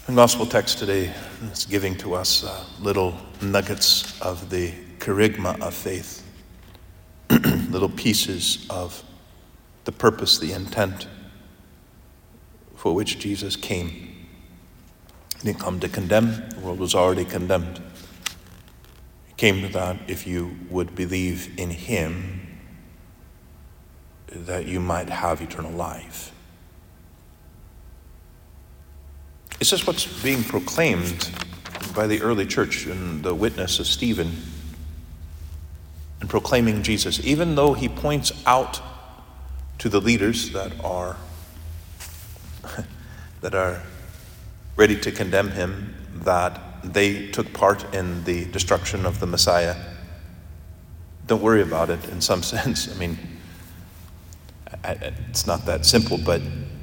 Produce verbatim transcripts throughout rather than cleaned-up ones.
The gospel text today is giving to us uh, little nuggets of the kerygma of faith, little pieces of the purpose, the intent for which Jesus came. He didn't come to condemn. The world was already condemned. He came to that if you would believe in him, that you might have eternal life. Is this what's being proclaimed by the early church in the witness of Stephen in proclaiming Jesus, even though he points out to the leaders that are that are ready to condemn him that they took part in the destruction of the Messiah? Don't worry about it in some sense. I mean, it's not that simple, but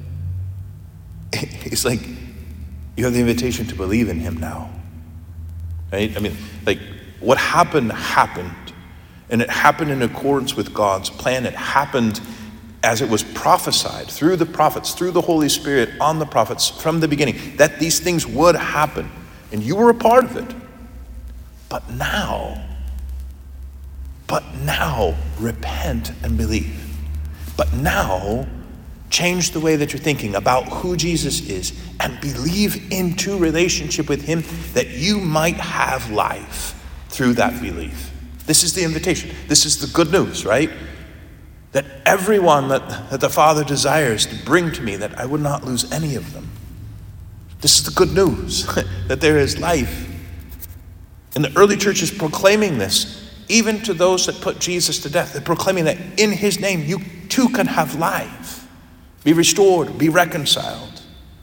it's like you have the invitation to believe in him now, right? I mean, like what happened, happened. And it happened in accordance with God's plan. It happened as it was prophesied through the prophets, through the Holy Spirit on the prophets from the beginning, that these things would happen. And you were a part of it. But now, but now, repent and believe. But now, change the way that you're thinking about who Jesus is and believe into relationship with him that you might have life through that belief. This is the invitation. This is the good news, right? That everyone that, that the Father desires to bring to me, that I would not lose any of them. This is the good news, that there is life. And the early church is proclaiming this, even to those that put Jesus to death. They're proclaiming that in his name you too can have life. Be restored, be reconciled.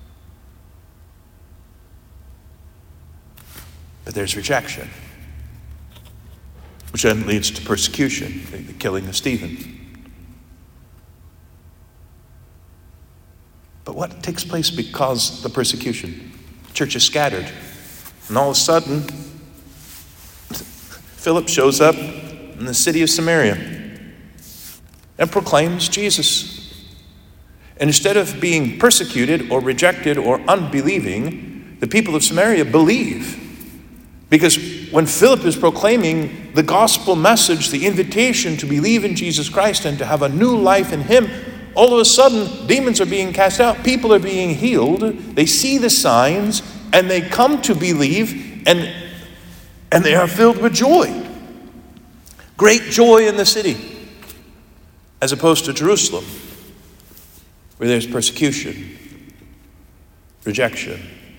But there's rejection, which then leads to persecution, the killing of Stephen. But what takes place because of the persecution? The church is scattered. And all of a sudden, Philip shows up in the city of Samaria and proclaims Jesus. And instead of being persecuted or rejected or unbelieving, the people of Samaria believe. Because when Philip is proclaiming the gospel message, the invitation to believe in Jesus Christ and to have a new life in him, all of a sudden demons are being cast out, people are being healed, they see the signs, and they come to believe, and, and they are filled with joy. Great joy in the city, as opposed to Jerusalem, where there's persecution, rejection.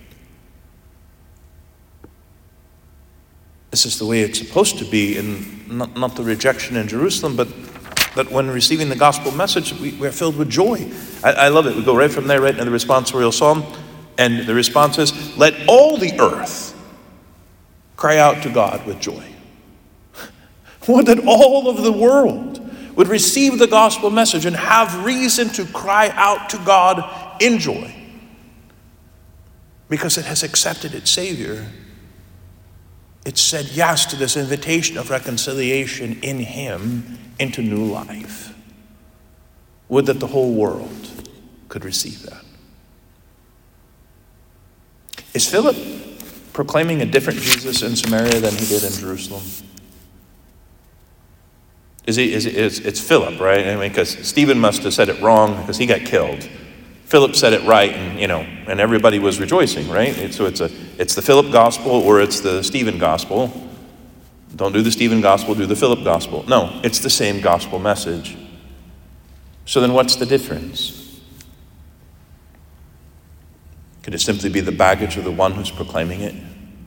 This is the way it's supposed to be, in not, not the rejection in Jerusalem, but that when receiving the gospel message, we, we're filled with joy. I, I love it. We go right from there, right into the responsorial psalm. And the response is, let all the earth cry out to God with joy. What, that all of the world would receive the gospel message and have reason to cry out to God in joy, because it has accepted its Savior. It said yes to this invitation of reconciliation in him into new life. Would that the whole world could receive that. Is Philip proclaiming a different Jesus in Samaria than he did in Jerusalem? Is he? Is, is it's Philip, right? I mean, because Stephen must have said it wrong because he got killed. Philip said it right, and you know, and everybody was rejoicing, right? So it's a, it's the Philip gospel or it's the Stephen gospel. Don't do the Stephen gospel, do the Philip gospel. No, it's the same gospel message. So then, what's the difference? Could it simply be the baggage of the one who's proclaiming it?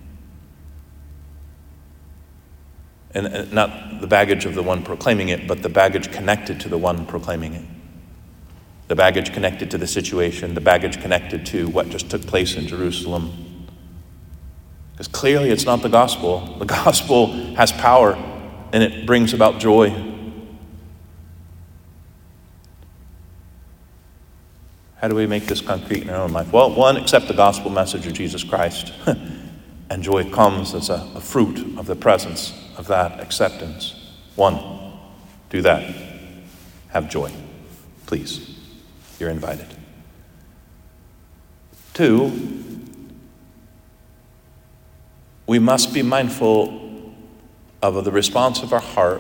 And not the baggage of the one proclaiming it, but the baggage connected to the one proclaiming it. The baggage connected to the situation, the baggage connected to what just took place in Jerusalem. Because clearly it's not the gospel. The gospel has power and it brings about joy. How do we make this concrete in our own life? Well, one, accept the gospel message of Jesus Christ. And joy comes as a, a fruit of the presence of that acceptance. One, do that. Have joy. Please, you're invited. Two, we must be mindful of the response of our heart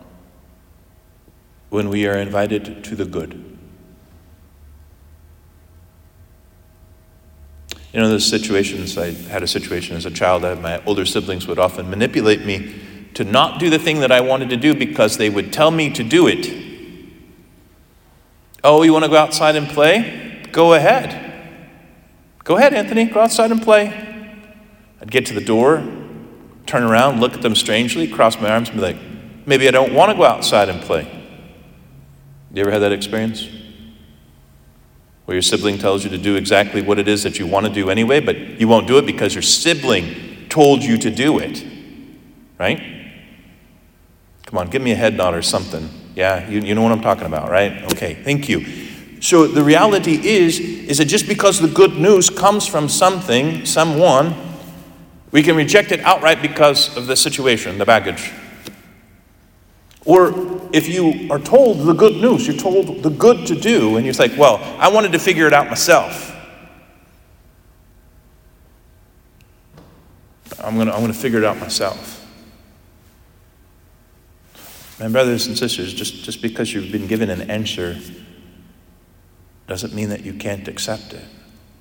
when we are invited to the good. You know, there's situations, I had a situation as a child that my older siblings would often manipulate me to not do the thing that I wanted to do because they would tell me to do it. Oh, you want to go outside and play? Go ahead. Go ahead, Anthony, go outside and play. I'd get to the door, turn around, look at them strangely, cross my arms and be like, maybe I don't want to go outside and play. You ever had that experience? Where your sibling tells you to do exactly what it is that you want to do anyway, but you won't do it because your sibling told you to do it. Right? Come on, give me a head nod or something. Yeah, you, you know what I'm talking about, right? Okay, thank you. So the reality is, is that just because the good news comes from something, someone, we can reject it outright because of the situation, the baggage. Or if you are told the good news, you're told the good to do, and you're like, well, I wanted to figure it out myself. I'm gonna, I'm gonna figure it out myself. My brothers and sisters, just, just because you've been given an answer doesn't mean that you can't accept it.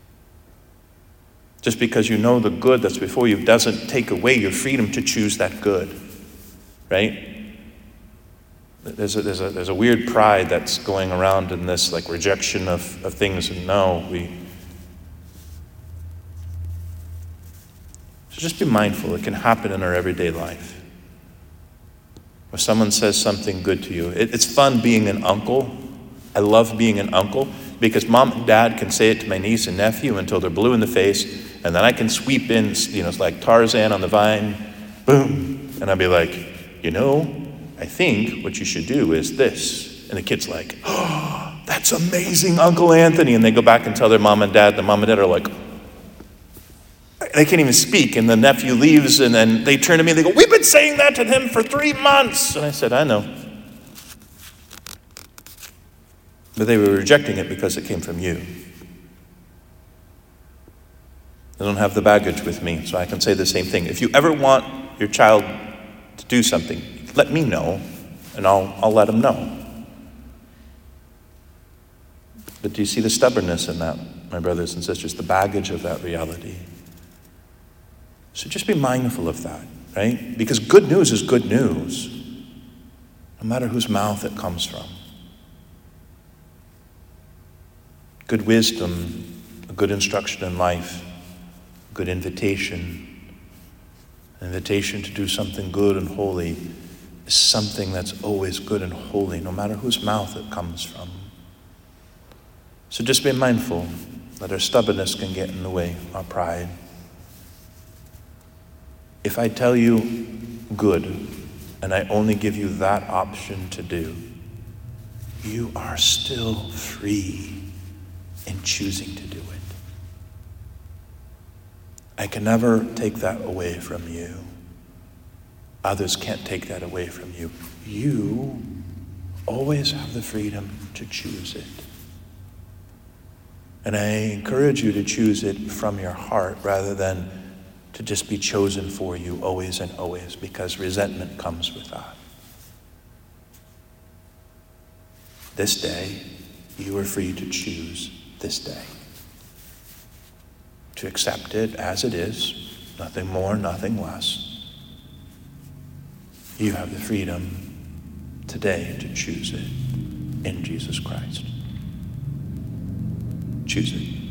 Just because you know the good that's before you doesn't take away your freedom to choose that good, right? There's a, there's a, there's a weird pride that's going around in this, like, rejection of, of things. And no, we... So just be mindful. It can happen in our everyday life. When someone says something good to you. It, it's fun being an uncle. I love being an uncle because mom and dad can say it to my niece and nephew until they're blue in the face. And then I can sweep in, you know, it's like Tarzan on the vine. Boom. And I'll be like, you know, I think what you should do is this. And the kid's like, oh, that's amazing, Uncle Anthony. And they go back and tell their mom and dad. The mom and dad are like, they can't even speak. And the nephew leaves, and then they turn to me and they go, we've been saying that to him for three months. And I said, I know. But they were rejecting it because it came from you. They don't have the baggage with me, so I can say the same thing. If you ever want your child to do something, let me know, and I'll I'll let them know. But do you see the stubbornness in that, my brothers and sisters, the baggage of that reality? So just be mindful of that, right? Because good news is good news, no matter whose mouth it comes from. Good wisdom, a good instruction in life, a good invitation, an invitation to do something good and holy is something that's always good and holy, no matter whose mouth it comes from. So just be mindful that our stubbornness can get in the way, our pride. If I tell you good, and I only give you that option to do, you are still free in choosing to do it. I can never take that away from you. Others can't take that away from you. You always have the freedom to choose it. And I encourage you to choose it from your heart rather than to just be chosen for you always and always, because resentment comes with that. This day, you are free to choose this day. To accept it as it is, nothing more, nothing less. You have the freedom today to choose it in Jesus Christ. Choose it.